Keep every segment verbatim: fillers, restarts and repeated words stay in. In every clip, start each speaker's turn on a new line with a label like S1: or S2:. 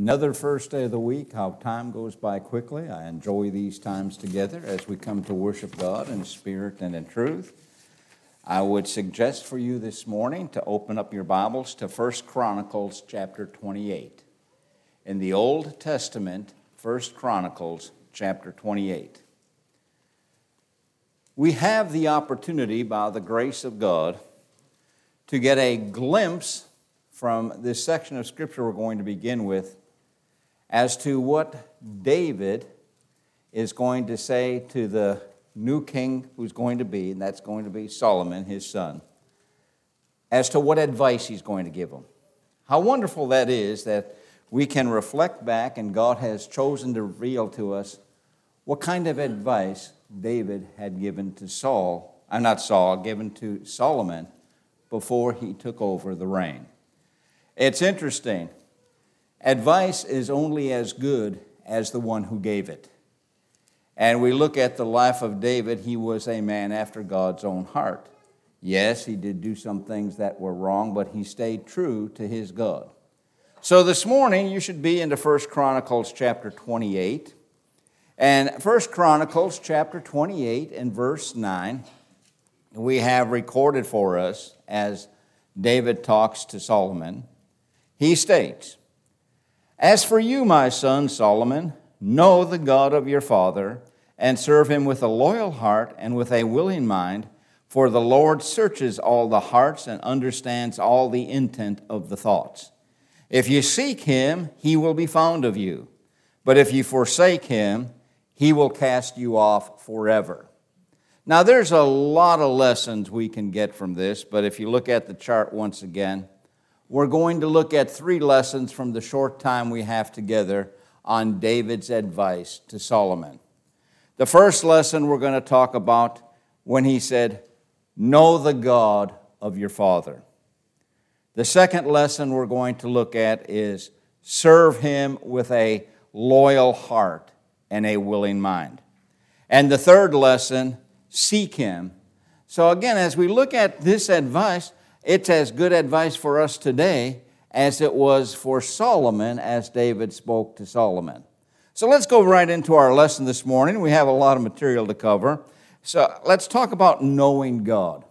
S1: Another first day of the week, how time goes by quickly. I enjoy these times together as we come to worship God in spirit and in truth. I would suggest for you this morning to open up your Bibles to First Chronicles chapter twenty-eight. In the Old Testament, First Chronicles chapter twenty-eight. We have the opportunity, by the grace of God, to get a glimpse from this section of Scripture we're going to begin with as to what David is going to say to the new king who's going to be, and that's going to be Solomon, his son, as to what advice he's going to give him. How wonderful that is that we can reflect back and God has chosen to reveal to us what kind of advice David had given to Saul, I'm not Saul, given to Solomon before he took over the reign. It's interesting. Advice is only as good as the one who gave it. And we look at the life of David, he was a man after God's own heart. Yes, he did do some things that were wrong, but he stayed true to his God. So this morning, you should be into First Chronicles chapter twenty-eight. And First Chronicles chapter twenty-eight and verse nine, we have recorded for us as David talks to Solomon. He states, "As for you, my son Solomon, know the God of your father, and serve him with a loyal heart and with a willing mind, for the Lord searches all the hearts and understands all the intent of the thoughts. If you seek him, he will be found of you. But if you forsake him, he will cast you off forever." Now, there's a lot of lessons we can get from this, but if you look at the chart once again, we're going to look at three lessons from the short time we have together on David's advice to Solomon. The first lesson we're going to talk about when he said, "Know the God of your father." The second lesson we're going to look at is, "Serve him with a loyal heart and a willing mind." And the third lesson, "Seek him." So again, as we look at this advice, it's as good advice for us today as it was for Solomon as David spoke to Solomon. So let's go right into our lesson this morning. We have a lot of material to cover. So let's talk about knowing God,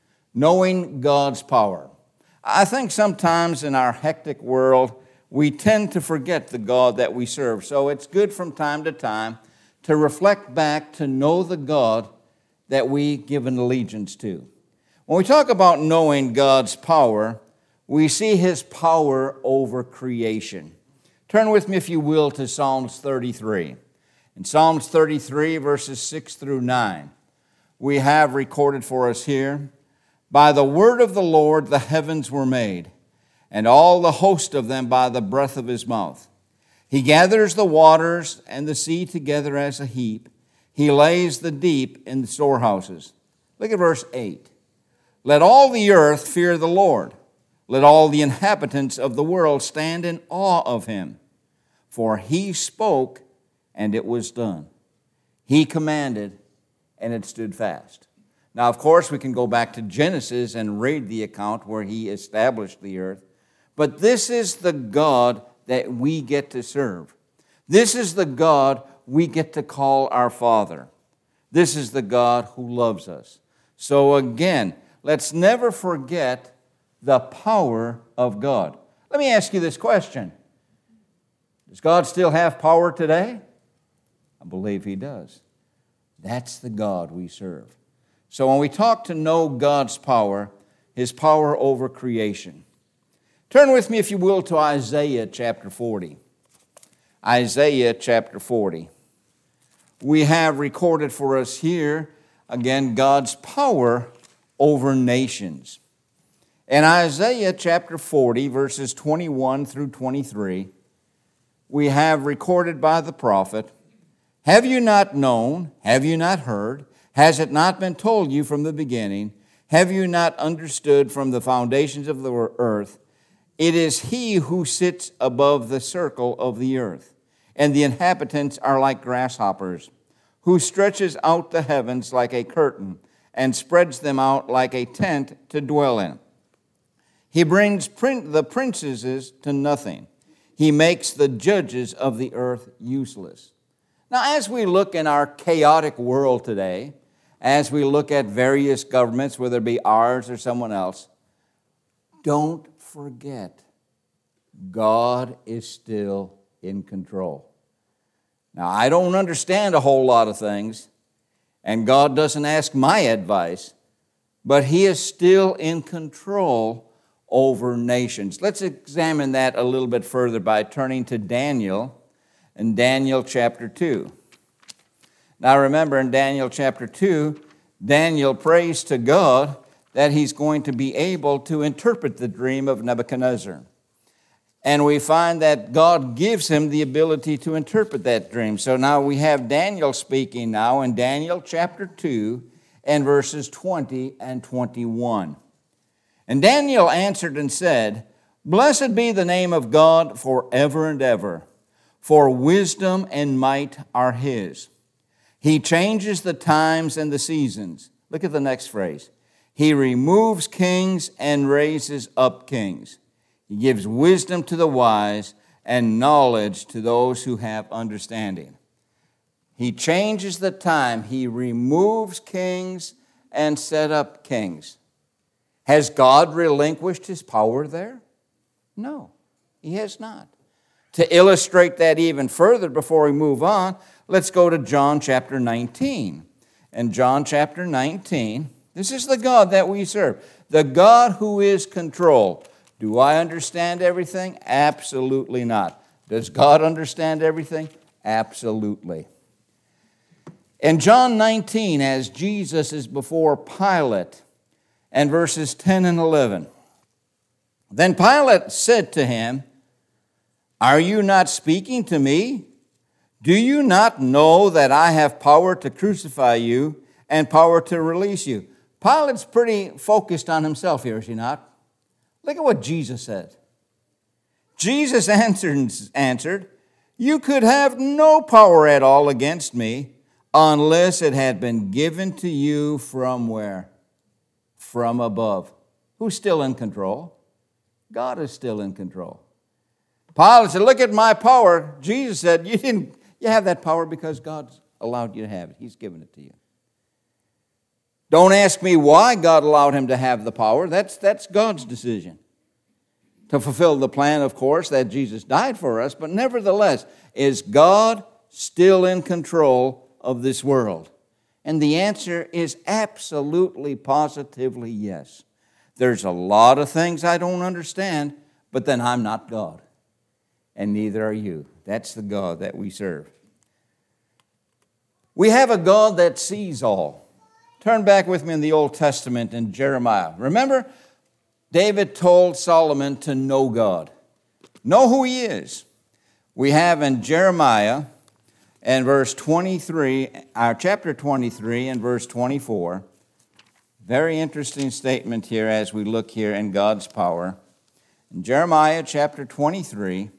S1: knowing God's power. I think sometimes in our hectic world, we tend to forget the God that we serve. So it's good from time to time to reflect back to know the God that we give an allegiance to. When we talk about knowing God's power, we see his power over creation. Turn with me, if you will, to Psalms thirty-three. In Psalms thirty-three, verses six through nine, we have recorded for us here, "By the word of the Lord the heavens were made, and all the host of them by the breath of his mouth. He gathers the waters and the sea together as a heap. He lays the deep in the storehouses." Look at verse eight. "Let all the earth fear the Lord. Let all the inhabitants of the world stand in awe of him. For he spoke, and it was done. He commanded, and it stood fast." Now, of course, we can go back to Genesis and read the account where he established the earth. But this is the God that we get to serve. This is the God we get to call our Father. This is the God who loves us. So again, let's never forget the power of God. Let me ask you this question. Does God still have power today? I believe he does. That's the God we serve. So when we talk to know God's power, his power over creation. Turn with me, if you will, to Isaiah chapter forty. Isaiah chapter forty. We have recorded for us here, again, God's power over nations. In Isaiah chapter forty, verses twenty-one through twenty-three, we have recorded by the prophet, "Have you not known? Have you not heard? Has it not been told you from the beginning? Have you not understood from the foundations of the earth? It is he who sits above the circle of the earth, and the inhabitants are like grasshoppers, who stretches out the heavens like a curtain and spreads them out like a tent to dwell in. He brings the princesses to nothing. He makes the judges of the earth useless. Now, as we look in our chaotic world today, as we look at various governments, whether it be ours or someone else, don't forget, God is still in control. Now, I don't understand a whole lot of things, and God doesn't ask my advice, but He is still in control over nations. Let's examine that a little bit further by turning to Daniel in Daniel chapter two. Now remember, in Daniel chapter two, Daniel prays to God that he's going to be able to interpret the dream of Nebuchadnezzar. And we find that God gives him the ability to interpret that dream. So now we have Daniel speaking now in Daniel chapter two and verses twenty and twenty-one. And Daniel answered and said, Blessed be the name of God forever and ever, for wisdom and might are His. He changes the times and the seasons. Look at the next phrase. He removes kings and raises up kings. He gives wisdom to the wise and knowledge to those who have understanding. He changes the time. He removes kings and set up kings. Has God relinquished His power there? No, He has not. To illustrate that even further before we move on, let's go to John chapter nineteen. In John chapter nineteen, this is the God that we serve, the God who is control. Do I understand everything? Absolutely not. Does God understand everything? Absolutely. In John nineteen, as Jesus is before Pilate, and verses ten and eleven, then Pilate said to him, Are you not speaking to me? Do you not know that I have power to crucify you and power to release you? Pilate's pretty focused on himself here, is he not? Look at what Jesus said. Jesus answered, answered, You could have no power at all against me unless it had been given to you from where? From above. Who's still in control? God is still in control. Pilate said, Look at my power. Jesus said, You didn't. You have that power because God's allowed you to have it. He's given it to you. Don't ask me why God allowed him to have the power. That's, that's God's decision. To fulfill the plan, of course, that Jesus died for us, but nevertheless, is God still in control of this world? And the answer is absolutely, positively yes. There's a lot of things I don't understand, but then I'm not God. And neither are you. That's the God that we serve. We have a God that sees all. Turn back with me in the Old Testament in Jeremiah. Remember, David told Solomon to know God. Know who He is. We have in Jeremiah and verse twenty-three, our chapter twenty-three and verse twenty-four, very interesting statement here as we look here in God's power. In Jeremiah chapter twenty-three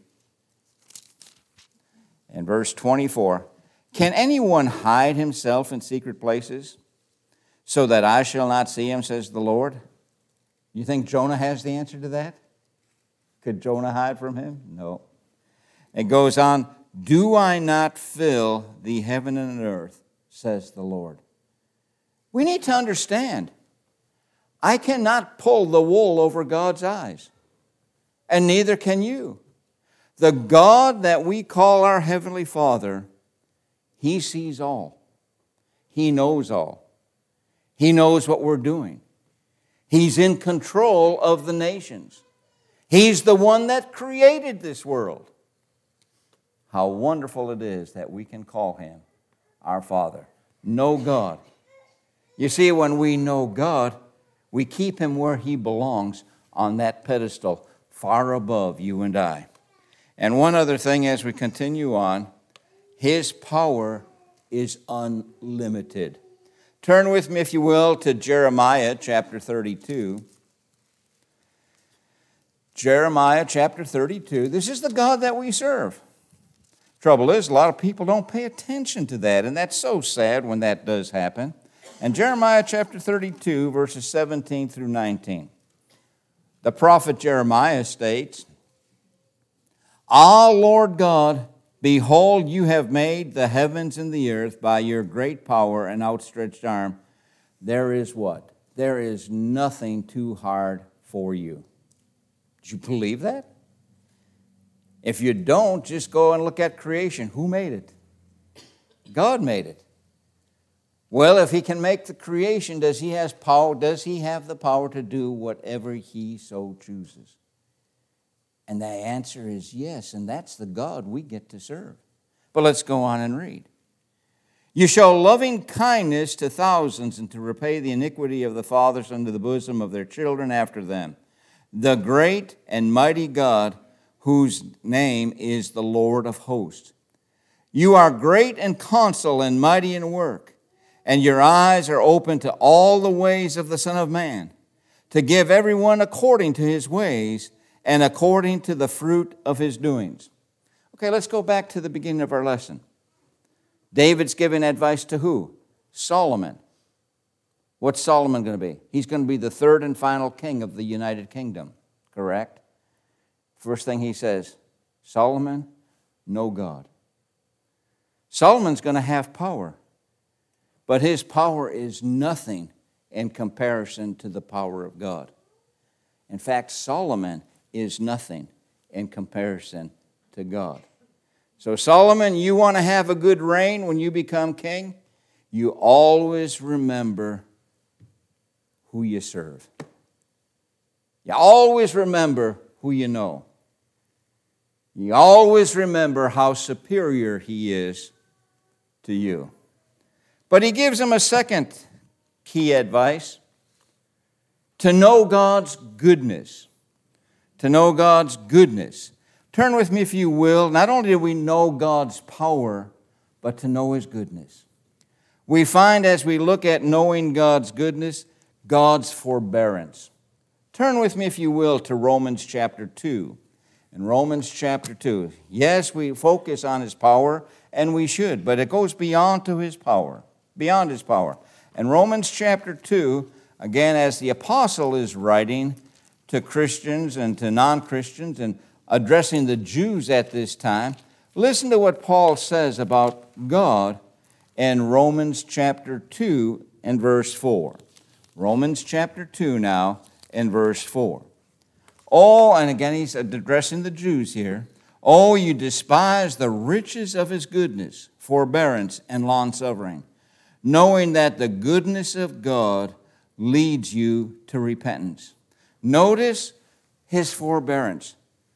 S1: and verse twenty-four, Can anyone hide himself in secret places so that I shall not see him, says the Lord? You think Jonah has the answer to that? Could Jonah hide from him? No. It goes on, Do I not fill the heaven and earth, says the Lord. We need to understand, I cannot pull the wool over God's eyes, and neither can you. The God that we call our Heavenly Father, He sees all. He knows all. He knows what we're doing. He's in control of the nations. He's the one that created this world. How wonderful it is that we can call Him our Father. Know God. You see, when we know God, we keep Him where He belongs on that pedestal, far above you and I. And one other thing as we continue on, His power is unlimited. Turn with me, if you will, to Jeremiah chapter thirty-two. Jeremiah chapter thirty-two. This is the God that we serve. Trouble is, a lot of people don't pay attention to that, and that's so sad when that does happen. And Jeremiah chapter thirty-two, verses seventeen through nineteen. The prophet Jeremiah states, Ah, Lord God, behold, you have made the heavens and the earth by your great power and outstretched arm. There is what? There is nothing too hard for you. Do you believe that? If you don't, just go and look at creation. Who made it? God made it. Well, if he can make the creation, does he has power? Does he have the power to do whatever he so chooses? And the answer is yes, and that's the God we get to serve. But let's go on and read. You show loving kindness to thousands and to repay the iniquity of the fathers unto the bosom of their children after them. The great and mighty God, whose name is the Lord of hosts. You are great in counsel and mighty in work, and your eyes are open to all the ways of the Son of Man, to give everyone according to his ways and according to the fruit of his doings. Okay, let's go back to the beginning of our lesson. David's giving advice to who? Solomon. What's Solomon going to be? He's going to be the third and final king of the United Kingdom, correct? First thing he says, Solomon, know God. Solomon's going to have power, but his power is nothing in comparison to the power of God. In fact, Solomon is nothing in comparison to God. So Solomon, you want to have a good reign when you become king? You always remember who you serve. You always remember who you know. You always remember how superior he is to you. But he gives him a second key advice: to know God's goodness. To know God's goodness. Turn with me, if you will. Not only do we know God's power, but to know his goodness. We find as we look at knowing God's goodness, God's forbearance. Turn with me, if you will, to Romans chapter two. In Romans chapter two, yes, we focus on his power, and we should, but it goes beyond to his power, beyond his power. In Romans chapter two, again, as the apostle is writing to Christians and to non-Christians and addressing the Jews at this time, listen to what Paul says about God in Romans chapter two and verse four. Romans chapter two now and verse four. Oh, and again he's addressing the Jews here. Oh, you despise the riches of his goodness, forbearance, and long-suffering, knowing that the goodness of God leads you to repentance. Notice his forbearance.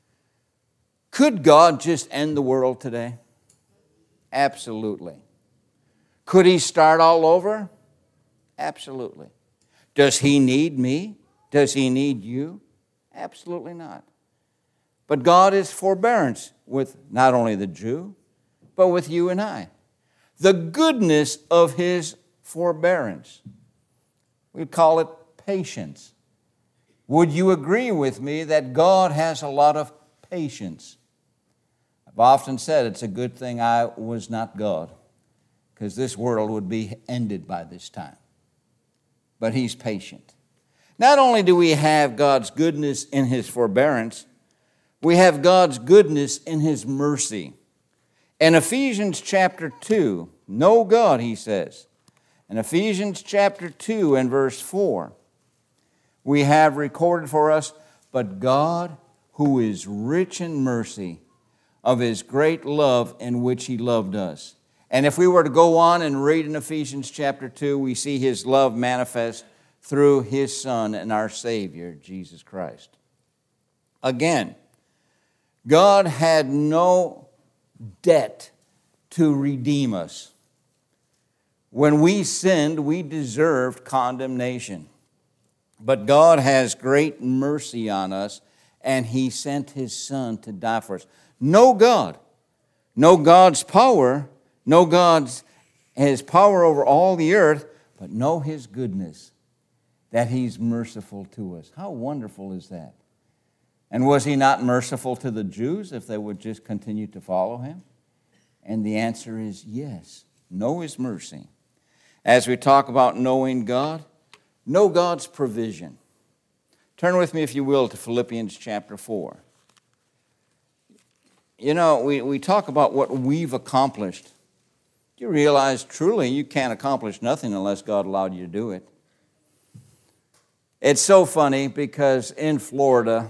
S1: Could God just end the world today? Absolutely. Could he start all over? Absolutely. Does he need me? Does he need you? Absolutely not. But God is forbearance with not only the Jew, but with you and I. The goodness of his forbearance. We call it patience. Would you agree with me that God has a lot of patience? I've often said it's a good thing I was not God, because this world would be ended by this time. But he's patient. Not only do we have God's goodness in his forbearance, we have God's goodness in his mercy. In Ephesians chapter two, know God, he says. In Ephesians chapter two and verse four, we have recorded for us, but God, who is rich in mercy, of his great love in which he loved us. And if we were to go on and read in Ephesians chapter two, we see his love manifest through his Son and our Savior, Jesus Christ. Again, God had no debt to redeem us. When we sinned, we deserved condemnation. But God has great mercy on us, and he sent his Son to die for us. Know God. Know God's power. Know God's his power over all the earth, but know his goodness, that he's merciful to us. How wonderful is that? And was he not merciful to the Jews if they would just continue to follow him? And the answer is yes. Know his mercy. As we talk about knowing God, know God's provision. Turn with me, if you will, to Philippians chapter four. you know, we, we talk about what we've accomplished. Do you realize truly you can't accomplish nothing unless God allowed you to do it? It's so funny because in Florida,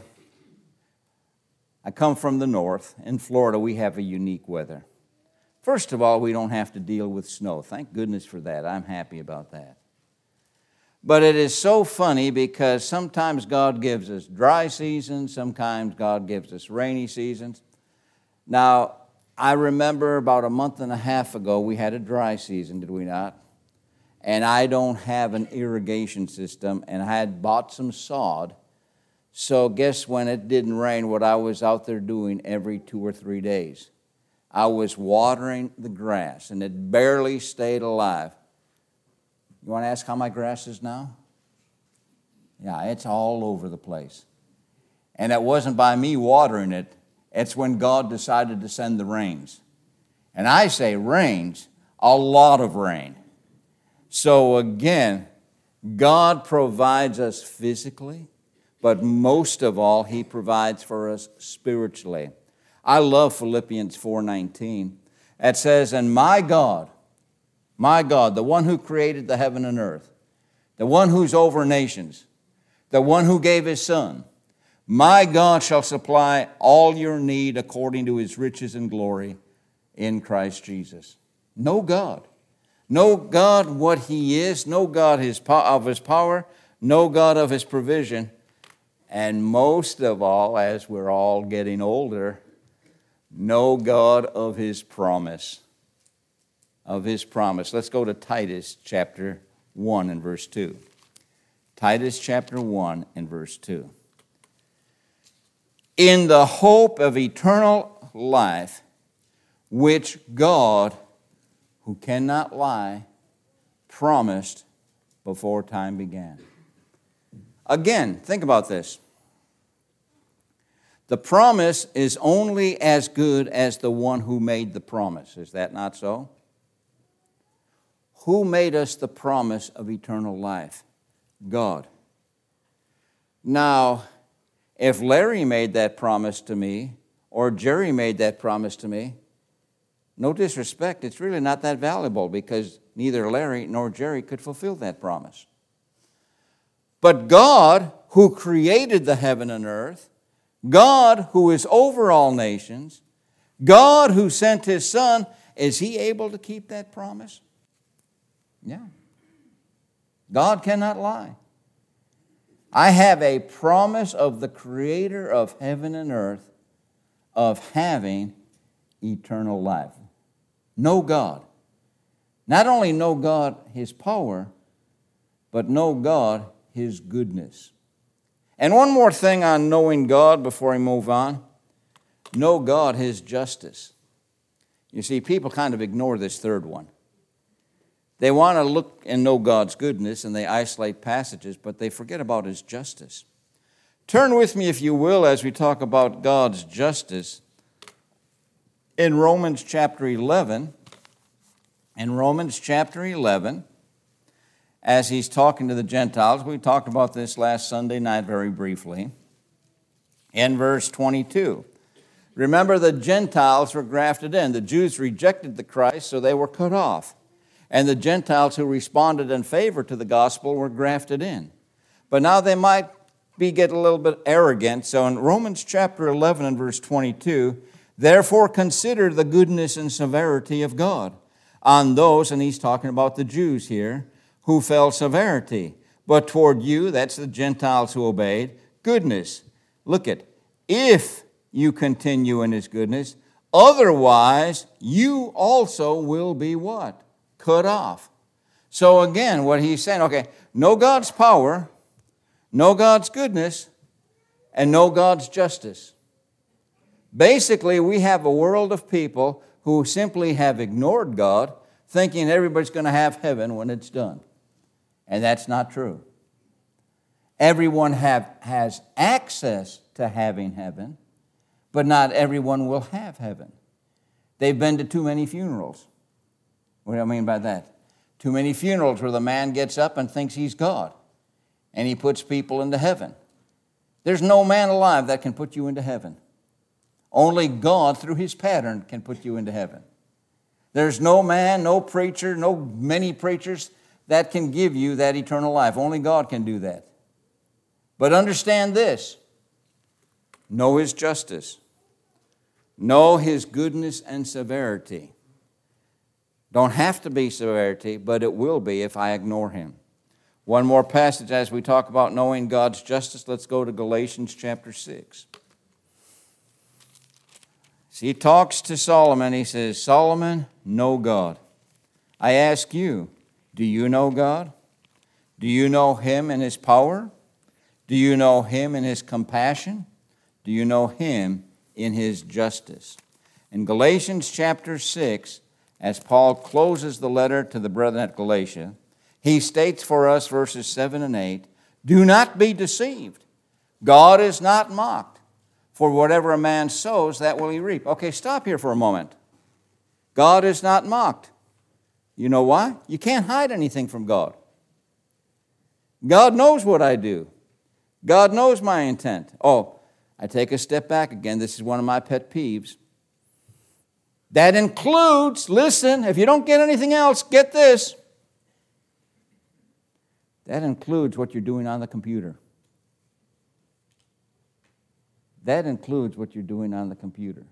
S1: I come from the north. In Florida, we have a unique weather. First of all, we don't have to deal with snow. Thank goodness for that. I'm happy about that. But it is so funny because sometimes God gives us dry seasons, sometimes God gives us rainy seasons. Now, I remember about a month and a half ago, we had a dry season, did we not? And I don't have an irrigation system, and I had bought some sod. So guess when it didn't rain, what I was out there doing every two or three days? I was watering the grass, and it barely stayed alive. You want to ask how my grass is now? Yeah, it's all over the place. And it wasn't by me watering it. It's when God decided to send the rains. And I say rains, a lot of rain. So again, God provides us physically, but most of all, He provides for us spiritually. I love Philippians four nineteen. It says, and my God, my God, the one who created the heaven and earth, the one who's over nations, the one who gave His Son, my God shall supply all your need according to His riches and glory in Christ Jesus. Know God. Know God what He is. Know God his, of His power. Know God of His provision. And most of all, as we're all getting older, know God of His promise. Of His promise. Let's go to Titus chapter one and verse two. Titus chapter one and verse two. In the hope of eternal life, which God, who cannot lie, promised before time began. Again, think about this. The promise is only as good as the one who made the promise. Is that not so? Who made us the promise of eternal life? God. Now, if Larry made that promise to me, or Jerry made that promise to me, no disrespect, it's really not that valuable because neither Larry nor Jerry could fulfill that promise. But God, who created the heaven and earth, God who is over all nations, God who sent His Son, is He able to keep that promise? Yeah. God cannot lie. I have a promise of the Creator of heaven and earth of having eternal life. Know God. Not only know God, His power, but know God, His goodness. And one more thing on knowing God before we move on. Know God, His justice. You see, people kind of ignore this third one. They want to look and know God's goodness, and they isolate passages, but they forget about His justice. Turn with me, if you will, as we talk about God's justice, in Romans chapter eleven. In Romans chapter eleven, as he's talking to the Gentiles, we talked about this last Sunday night very briefly, in verse twenty-two. Remember, the Gentiles were grafted in. The Jews rejected the Christ, so they were cut off. And the Gentiles who responded in favor to the gospel were grafted in. But now they might be getting a little bit arrogant. So in Romans chapter eleven and verse twenty-two, therefore consider the goodness and severity of God on those, and he's talking about the Jews here, who fell severity. But toward you, that's the Gentiles who obeyed, goodness. Look at, if you continue in His goodness, otherwise you also will be what? Cut off. So again, what he's saying, okay, know God's power, know God's goodness, and know God's justice. Basically, we have a world of people who simply have ignored God, thinking everybody's going to have heaven when it's done. And that's not true. Everyone have, has access to having heaven, but not everyone will have heaven. They've been to too many funerals. What do I mean by that? Too many funerals where the man gets up and thinks he's God, and he puts people into heaven. There's no man alive that can put you into heaven. Only God, through His pattern, can put you into heaven. There's no man, no preacher, no many preachers that can give you that eternal life. Only God can do that. But understand this. Know His justice. Know His goodness and severity. Don't have to be severity, but it will be if I ignore Him. One more passage as we talk about knowing God's justice. Let's go to Galatians chapter six. See, he talks to Solomon. He says, Solomon, know God. I ask you, do you know God? Do you know Him and His power? Do you know Him and His compassion? Do you know Him in His justice? In Galatians chapter six, as Paul closes the letter to the brethren at Galatia, he states for us verses seven and eight, do not be deceived. God is not mocked. For whatever a man sows, that will he reap. Okay, stop here for a moment. God is not mocked. You know why? You can't hide anything from God. God knows what I do. God knows my intent. Oh, I take a step back again. This is one of my pet peeves. That includes, listen, if you don't get anything else, get this. That includes what you're doing on the computer. That includes what you're doing on the computer.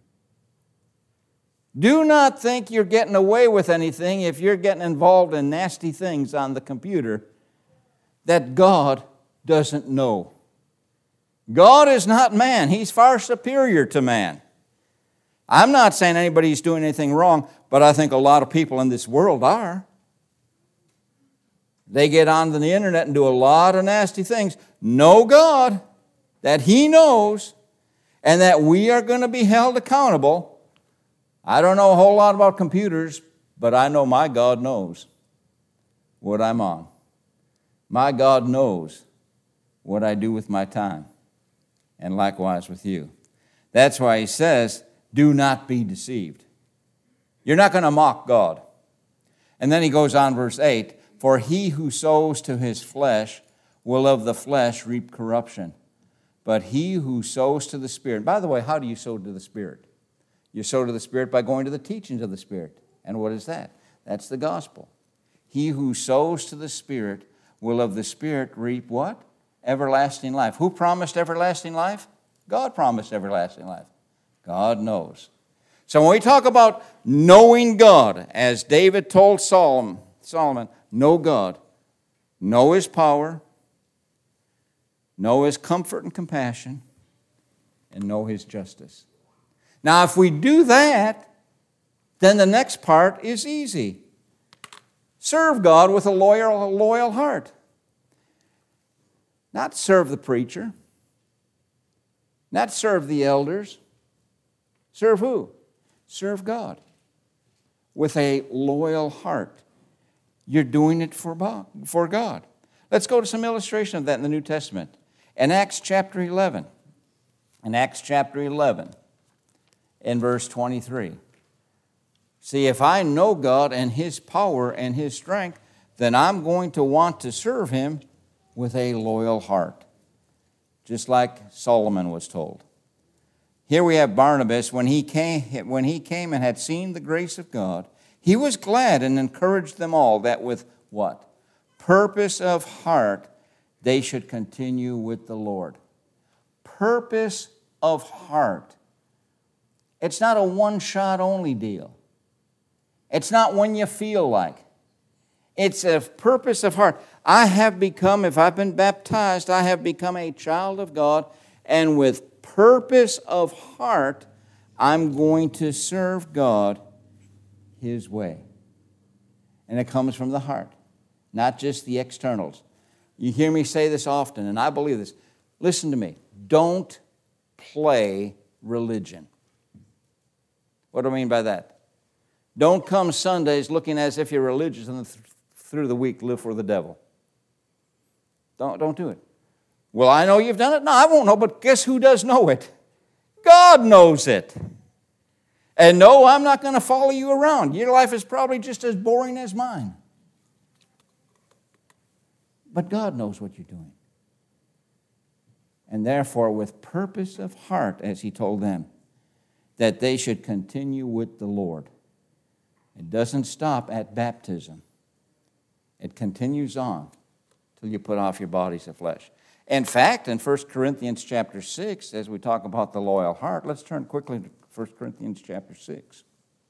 S1: Do not think you're getting away with anything if you're getting involved in nasty things on the computer that God doesn't know. God is not man. He's far superior to man. I'm not saying anybody's doing anything wrong, but I think a lot of people in this world are. They get on the internet and do a lot of nasty things. Know God, that He knows, and that we are going to be held accountable. I don't know a whole lot about computers, but I know my God knows what I'm on. My God knows what I do with my time, and likewise with you. That's why He says, do not be deceived. You're not going to mock God. And then He goes on, verse eight, for he who sows to his flesh will of the flesh reap corruption. But he who sows to the Spirit. By the way, how do you sow to the Spirit? You sow to the Spirit by going to the teachings of the Spirit. And what is that? That's the gospel. He who sows to the Spirit will of the Spirit reap what? Everlasting life. Who promised everlasting life? God promised everlasting life. God knows. So when we talk about knowing God, as David told Solomon, Solomon, know God, know His power, know His comfort and compassion, and know His justice. Now, if we do that, then the next part is easy. Serve God with a loyal, a loyal heart. Not serve the preacher. Not serve the elders. Serve who? Serve God with a loyal heart. You're doing it for God. Let's go to some illustration of that in the New Testament. In Acts chapter eleven, in Acts chapter eleven, in verse twenty-three. See, if I know God and His power and His strength, then I'm going to want to serve Him with a loyal heart, just like Solomon was told. Here we have Barnabas. When he came, when he came and had seen the grace of God, he was glad and encouraged them all that with what? Purpose of heart they should continue with the Lord. Purpose of heart. It's not a one-shot only deal. It's not when you feel like. It's a purpose of heart. I have become, if I've been baptized, I have become a child of God, and with purpose of heart, I'm going to serve God His way. And it comes from the heart, not just the externals. You hear me say this often, and I believe this. Listen to me. Don't play religion. What do I mean by that? Don't come Sundays looking as if you're religious and th- through the week live for the devil. Don't, don't do it. Well, I know you've done it. No, I won't know, but guess who does know it? God knows it. And no, I'm not going to follow you around. Your life is probably just as boring as mine. But God knows what you're doing. And therefore, with purpose of heart, as He told them, that they should continue with the Lord. It doesn't stop at baptism. It continues on till you put off your bodies of flesh. In fact, in First Corinthians chapter six, as we talk about the loyal heart, let's turn quickly to First Corinthians chapter six.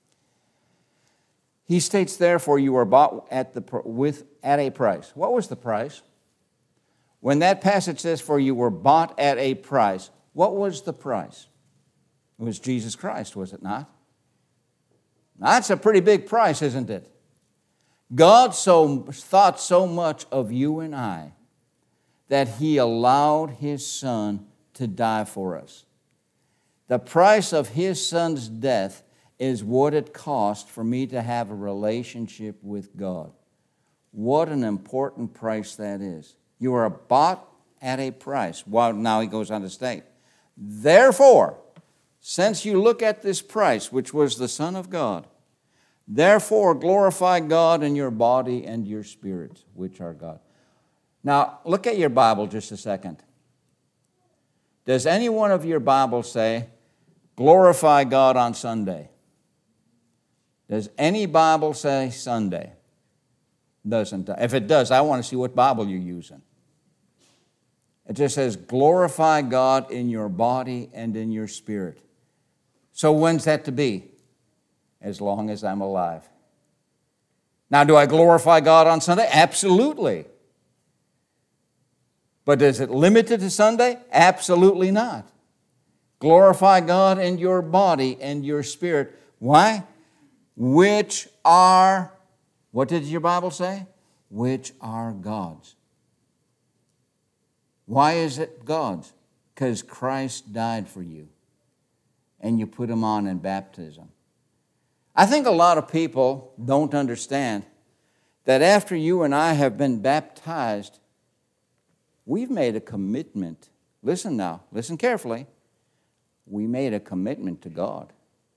S1: He states, therefore, you are bought at, the, with, at a price. What was the price? When that passage says, for you were bought at a price, what was the price? It was Jesus Christ, was it not? Now, that's a pretty big price, isn't it? God so thought so much of you and I that He allowed His Son to die for us. The price of His Son's death is what it cost for me to have a relationship with God. What an important price that is. You are bought at a price. Well, now he goes on to state, therefore, since you look at this price, which was the Son of God, therefore glorify God in your body and your spirit, which are God. Now, look at your Bible just a second. Does any one of your Bibles say, glorify God on Sunday? Does any Bible say Sunday? Doesn't. If it does, I want to see what Bible you're using. It just says, glorify God in your body and in your spirit. So when's that to be? As long as I'm alive. Now, do I glorify God on Sunday? Absolutely. But is it limited to Sunday? Absolutely not. Glorify God in your body and your spirit. Why? Which are, what did your Bible say? Which are God's. Why is it God's? Because Christ died for you, and you put Him on in baptism. I think a lot of people don't understand that after you and I have been baptized, we've made a commitment. Listen now, listen carefully. We made a commitment to God.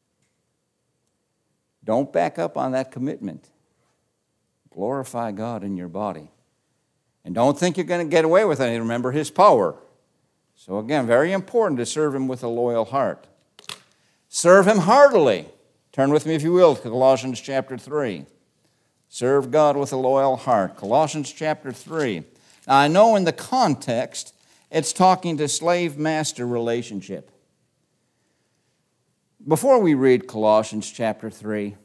S1: Don't back up on that commitment. Glorify God in your body. And don't think you're going to get away with it. Remember His power. So again, very important to serve Him with a loyal heart. Serve Him heartily. Turn with me, if you will, to Colossians chapter three. Serve God with a loyal heart. Colossians chapter three. Now, I know in the context, it's talking to slave-master relationship. Before we read Colossians chapter three,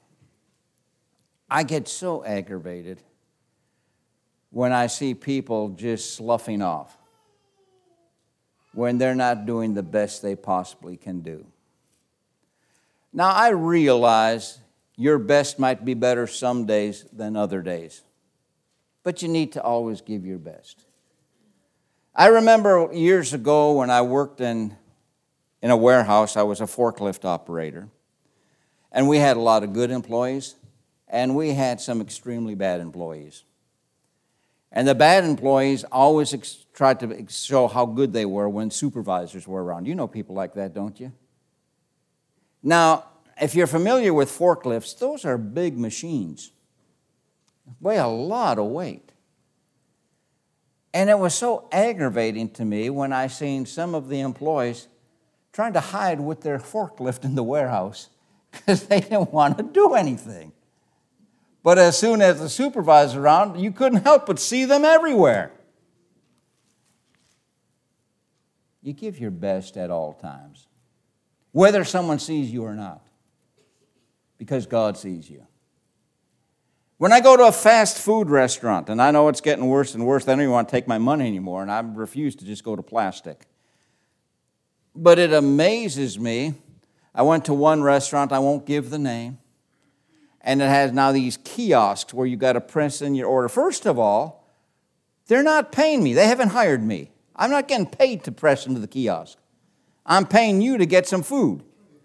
S1: I get so aggravated when I see people just sloughing off, when they're not doing the best they possibly can do. Now, I realize your best might be better some days than other days, but you need to always give your best. I remember years ago when I worked in, in a warehouse, I was a forklift operator, and we had a lot of good employees, and we had some extremely bad employees. And the bad employees always ex- tried to show how good they were when supervisors were around. You know people like that, don't you? Now, if you're familiar with forklifts, those are big machines. Weigh a lot of weight. And it was so aggravating to me when I seen some of the employees trying to hide with their forklift in the warehouse because they didn't want to do anything. But as soon as the supervisor's around, you couldn't help but see them everywhere. You give your best at all times, whether someone sees you or not, because God sees you. When I go to a fast food restaurant, and I know it's getting worse and worse, I don't even want to take my money anymore, and I refuse to just go to plastic. But it amazes me. I went to one restaurant, I won't give the name, and it has now these kiosks where you got to press in your order. First of all, they're not paying me. They haven't hired me. I'm not getting paid to press into the kiosk. I'm paying you to get some food.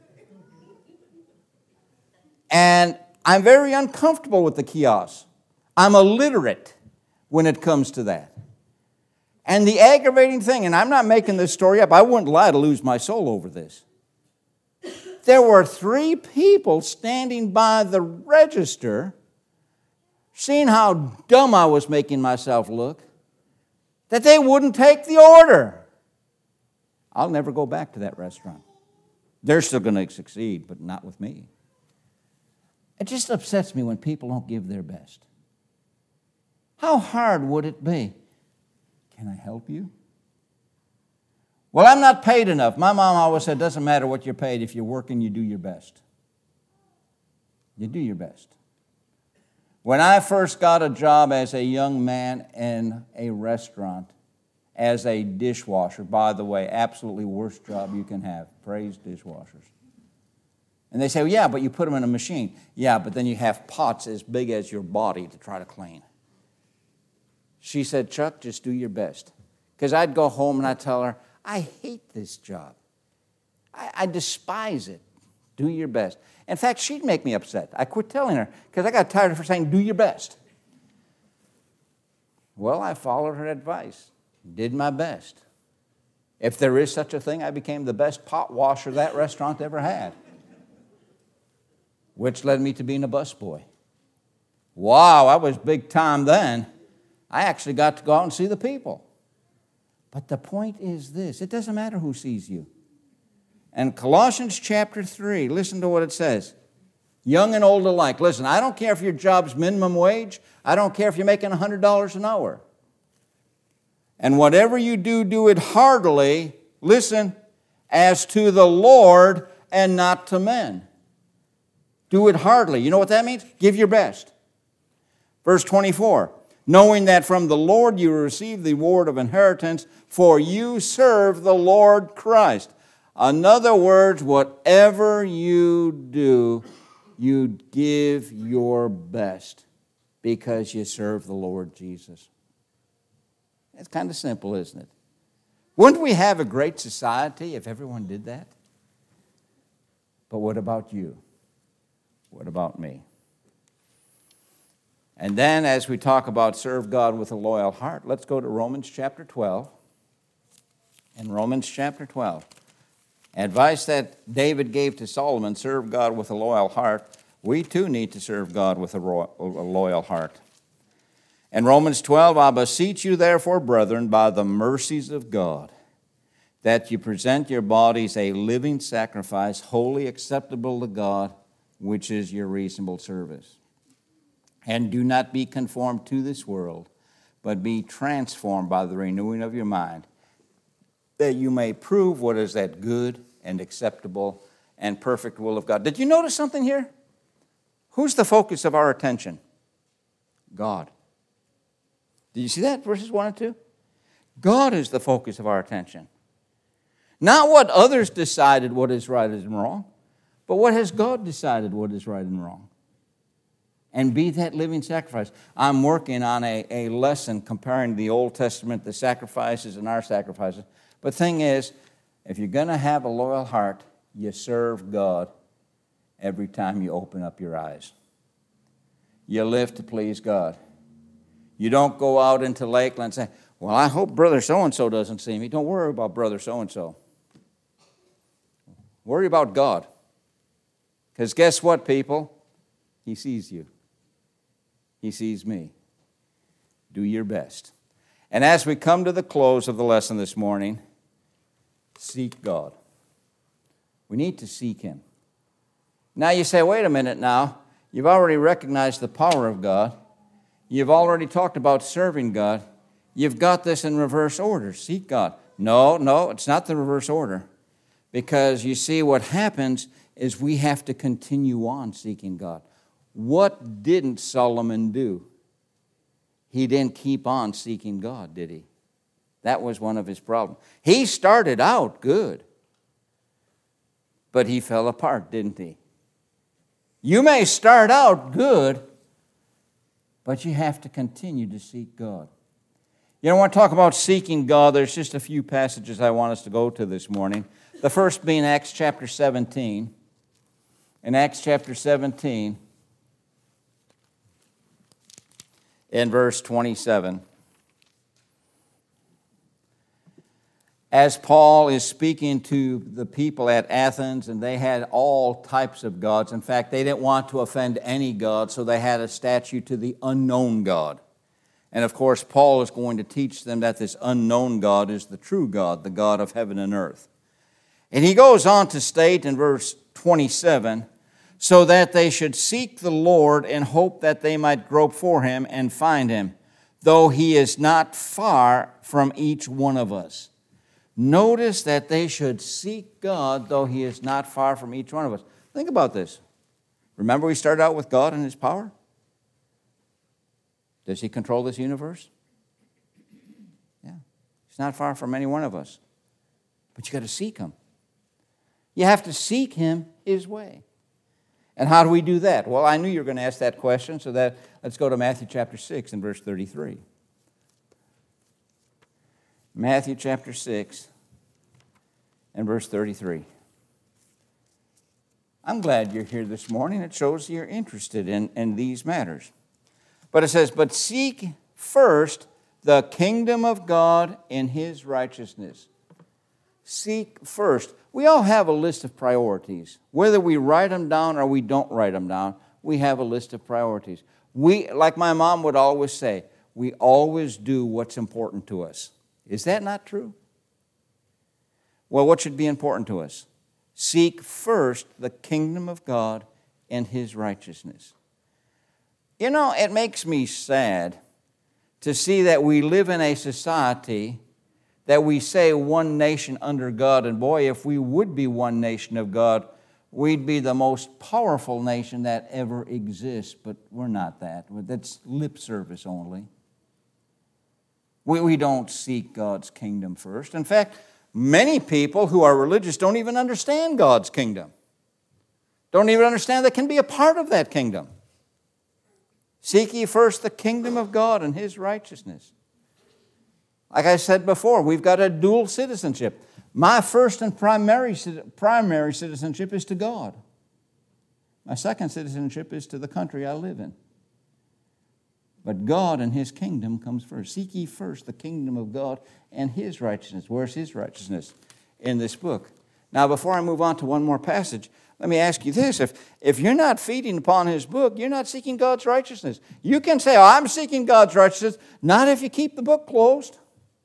S1: And I'm very uncomfortable with the kiosk. I'm illiterate when it comes to that. And the aggravating thing, and I'm not making this story up, I wouldn't lie to lose my soul over this. There were three people standing by the register, seeing how dumb I was making myself look, that they wouldn't take the order. I'll never go back to that restaurant. They're still going to succeed, but not with me. It just upsets me when people don't give their best. How hard would it be? Can I help you? Well, I'm not paid enough. My mom always said, it doesn't matter what you're paid. If you're working, you do your best. You do your best. When I first got a job as a young man in a restaurant, as a dishwasher, by the way, absolutely worst job you can have. Praise dishwashers. And they say, well, yeah, but you put them in a machine. Yeah, but then you have pots as big as your body to try to clean. She said, Chuck, just do your best. Because I'd go home and I'd tell her, I hate this job. I, I despise it. Do your best. In fact, she'd make me upset. I quit telling her because I got tired of her saying, do your best. Well, I followed her advice, did my best. If there is such a thing, I became the best pot washer that restaurant ever had, which led me to being a busboy. Wow, I was big time then. I actually got to go out and see the people. But the point is this, it doesn't matter who sees you. And Colossians chapter three, listen to what it says. Young and old alike. Listen, I don't care if your job's minimum wage. I don't care if you're making one hundred dollars an hour. And whatever you do, do it heartily, listen, as to the Lord and not to men. Do it heartily. You know what that means? Give your best. Verse twenty-four. Knowing that from the Lord you receive the reward of inheritance, for you serve the Lord Christ. In other words, whatever you do, you give your best because you serve the Lord Jesus. It's kind of simple, isn't it? Wouldn't we have a great society if everyone did that? But what about you? What about me? And then as we talk about serve God with a loyal heart, let's go to Romans chapter twelve. In Romans chapter twelve, advice that David gave to Solomon, serve God with a loyal heart. We too need to serve God with a loyal heart. In Romans twelve, I beseech you therefore, brethren, by the mercies of God, that you present your bodies a living sacrifice, wholly acceptable to God, which is your reasonable service. And do not be conformed to this world, but be transformed by the renewing of your mind, that you may prove what is that good and acceptable and perfect will of God. Did you notice something here? Who's the focus of our attention? God. Did you see that, verses one and two? God is the focus of our attention. Not what others decided what is right and wrong, but what has God decided what is right and wrong. And be that living sacrifice. I'm working on a, a lesson comparing the Old Testament, the sacrifices, and our sacrifices. But the thing is, if you're going to have a loyal heart, you serve God every time you open up your eyes. You live to please God. You don't go out into Lakeland and say, well, I hope brother so-and-so doesn't see me. Don't worry about brother so-and-so. Worry about God. Because guess what, people? He sees you. He sees me. Do your best. And as we come to the close of the lesson this morning, seek God. We need to seek Him. Now you say, wait a minute now. You've already recognized the power of God. You've already talked about serving God. You've got this in reverse order. Seek God. No, no, it's not the reverse order. Because you see, what happens is we have to continue on seeking God. What didn't Solomon do? He didn't keep on seeking God, did he? That was one of his problems. He started out good, but he fell apart, didn't he? You may start out good, but you have to continue to seek God. You know, I want to talk about seeking God. There's just a few passages I want us to go to this morning. The first being Acts chapter seventeen. In Acts chapter seventeen, in verse twenty-seven, as Paul is speaking to the people at Athens, and they had all types of gods. In fact, they didn't want to offend any god, so they had a statue to the unknown God. And of course, Paul is going to teach them that this unknown God is the true God, the God of heaven and earth. And he goes on to state in verse twenty-seven, so that they should seek the Lord and hope that they might grope for him and find him, though he is not far from each one of us. Notice that they should seek God, though he is not far from each one of us. Think about this. Remember we started out with God and his power? Does he control this universe? Yeah. He's not far from any one of us. But you got to seek him. You have to seek him his way. And how do we do that? Well, I knew you were going to ask that question, so that let's go to Matthew chapter six and verse thirty-three. Matthew chapter six and verse thirty-three. I'm glad you're here this morning. It shows you're interested in, in these matters. But it says, but seek first the kingdom of God and his righteousness. Seek first. We all have a list of priorities. Whether we write them down or we don't write them down, we have a list of priorities. We, like my mom would always say, we always do what's important to us. Is that not true? Well, what should be important to us? Seek first the kingdom of God and his righteousness. You know, it makes me sad to see that we live in a society that we say one nation under God, and boy, if we would be one nation of God, we'd be the most powerful nation that ever exists, but we're not that. That's lip service only. We, we don't seek God's kingdom first. In fact, many people who are religious don't even understand God's kingdom. Don't even understand they can be a part of that kingdom. Seek ye first the kingdom of God and his righteousness. Like I said before, we've got a dual citizenship. My first and primary, primary citizenship is to God. My second citizenship is to the country I live in. But God and his kingdom comes first. Seek ye first the kingdom of God and his righteousness. Where's his righteousness in this book? Now, before I move on to one more passage, let me ask you this. If, if you're not feeding upon his book, you're not seeking God's righteousness. You can say, oh, I'm seeking God's righteousness, not if you keep the book closed.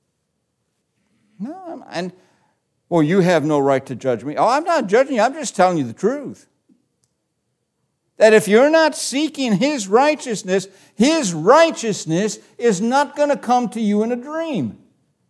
S1: No, and, well, you have no right to judge me. Oh, I'm not judging you. I'm just telling you the truth. That if you're not seeking his righteousness, his righteousness is not going to come to you in a dream.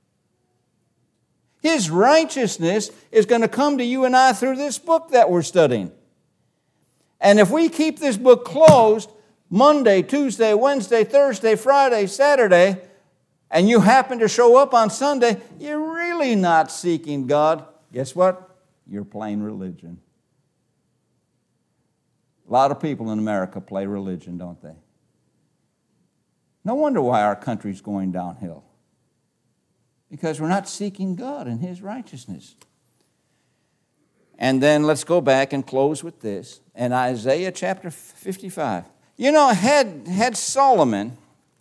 S1: His righteousness is going to come to you and I through this book that we're studying. And if we keep this book closed Monday, Tuesday, Wednesday, Thursday, Friday, Saturday, and you happen to show up on Sunday, you're really not seeking God. Guess what? You're playing religion. A lot of people in America play religion, don't they? No wonder why our country's going downhill. Because we're not seeking God and his righteousness. And then let's go back and close with this. In Isaiah chapter fifty-five. You know, had, had Solomon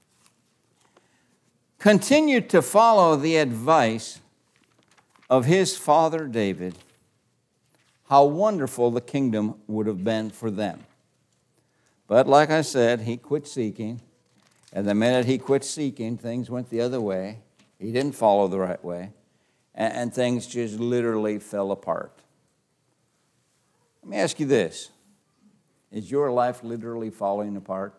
S1: continued to follow the advice of his father David, how wonderful the kingdom would have been for them. But like I said, he quit seeking. And the minute he quit seeking, things went the other way. He didn't follow the right way. And, and things just literally fell apart. Let me ask you this. Is your life literally falling apart?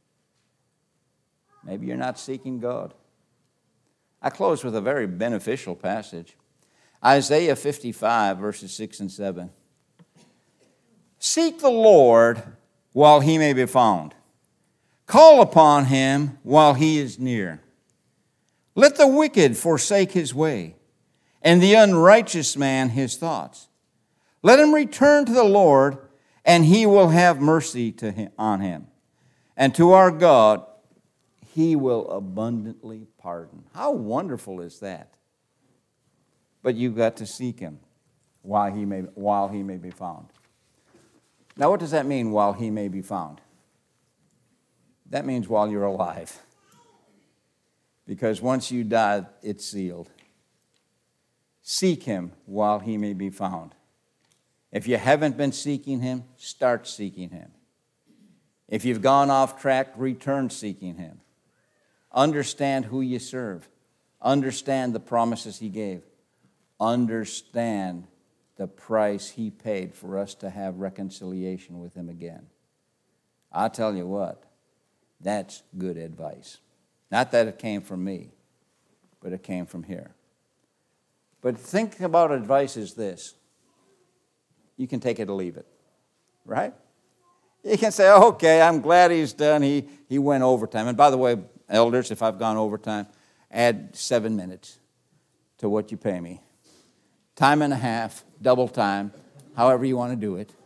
S1: Maybe you're not seeking God. I close with a very beneficial passage. Isaiah fifty-five, verses six and seven. Seek the Lord while he may be found. Call upon him while he is near. Let the wicked forsake his way, and the unrighteous man his thoughts. Let him return to the Lord, and he will have mercy to him, on him. And to our God, he will abundantly pardon. How wonderful is that? But you've got to seek him while he may, while he may be found. Now, what does that mean, while he may be found? That means while you're alive. Because once you die, it's sealed. Seek him while he may be found. If you haven't been seeking him, start seeking him. If you've gone off track, return seeking him. Understand who you serve. Understand the promises he gave. Understand the price he paid for us to have reconciliation with him again. I'll tell you what, that's good advice. Not that it came from me, but it came from here. But think about advice as this. You can take it or leave it, right? You can say, okay, I'm glad he's done. He, he went overtime. And by the way, elders, if I've gone overtime, add seven minutes to what you pay me. Time and a half, double time, however you want to do it.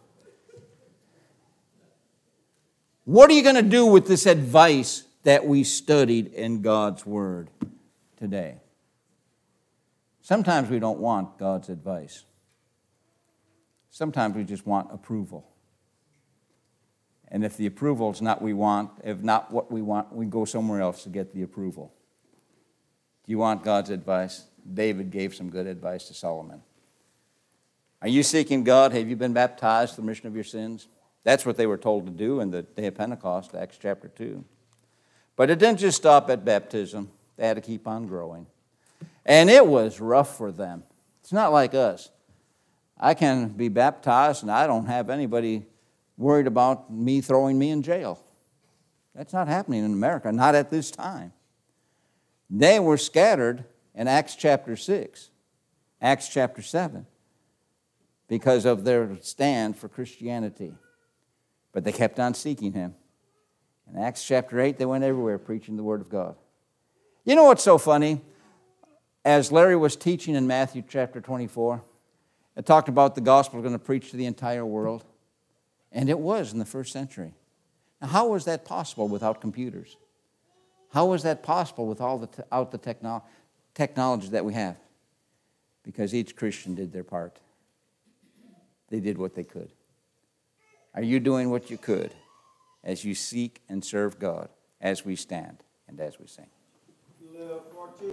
S1: What are you going to do with this advice that we studied in God's Word today? Sometimes we don't want God's advice. Sometimes we just want approval. And if the approval is not what we want, if not what we want, we go somewhere else to get the approval. Do you want God's advice? David gave some good advice to Solomon. Are you seeking God? Have you been baptized for the remission of your sins? That's what they were told to do in the day of Pentecost, Acts chapter two. But it didn't just stop at baptism. They had to keep on growing. And it was rough for them. It's not like us. I can be baptized and I don't have anybody worried about me throwing me in jail. That's not happening in America, not at this time. They were scattered in Acts chapter six, Acts chapter seven, because of their stand for Christianity. But they kept on seeking him. In Acts chapter eight, they went everywhere preaching the Word of God. You know what's so funny? As Larry was teaching in Matthew chapter twenty-four, it talked about the gospel going to preach to the entire world. And it was in the first century. Now, how was that possible without computers? How was that possible without the, without the techno- technology that we have? Because each Christian did their part. They did what they could. Are you doing what you could as you seek and serve God, as we stand and as we sing?